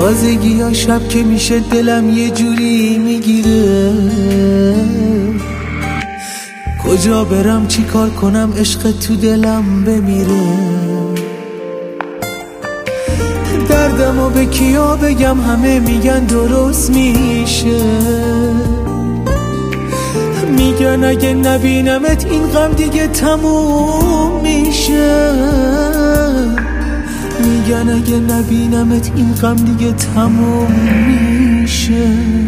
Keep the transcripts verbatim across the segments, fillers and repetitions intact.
تازگی ها شب که میشه دلم یه جوری میگیره. کجا برم چی کار کنم عشق تو دلم بمیره. دردمو به کیا بگم همه میگن درست میشه. میگن اگه نبینمت این غم دیگه تموم میشه. میگن اگه نبینمت این غم دیگه تموم میشه.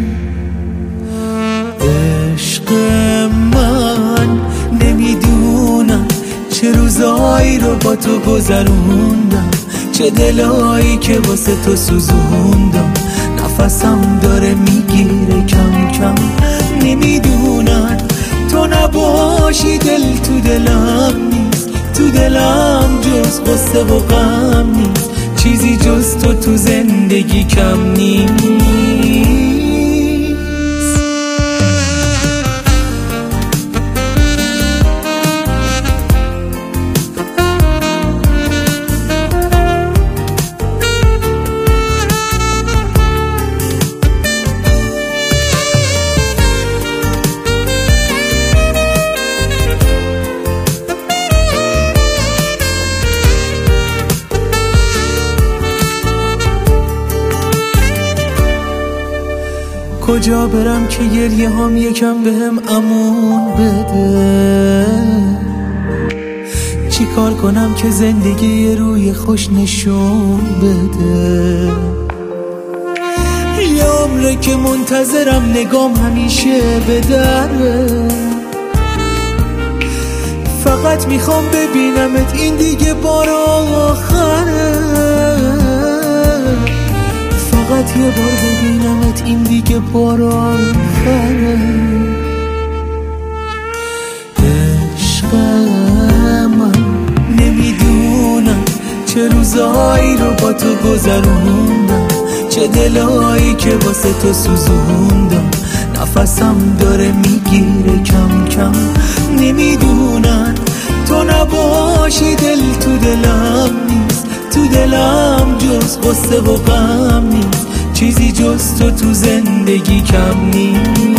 عشق من نمیدونم چه روزایی رو با تو گذروندم، چه دلایی که واسه تو سوزوندم. نفسم داره میگیره کم کم. نمیدونم تو نباشی دل تو دلم نیست. تو دلم جز قصه و غم نیست. چیزی جز تو تو زندگی کم نیست. کجا برم که گریه هم یکم بهم امون بده. چی کار کنم که زندگی روی خوش نشون بده. یه عمره که منتظرم نگام همیشه به دره. فقط میخوام ببینمت این دیگه بار آخره. فقط یه بار ببینمت این دیگه بار آخره. عشق من نمیدونم چه روزایی رو با تو گذروندم، چه دلایی که واسه تو سوزوندم. نفسم داره میگیره کم کم. نمیدونم تو نباشی دل تو دلم نیست. تو دلم جز قصه و غم نیست. چیزی جز تو تو زندگی کم نیست.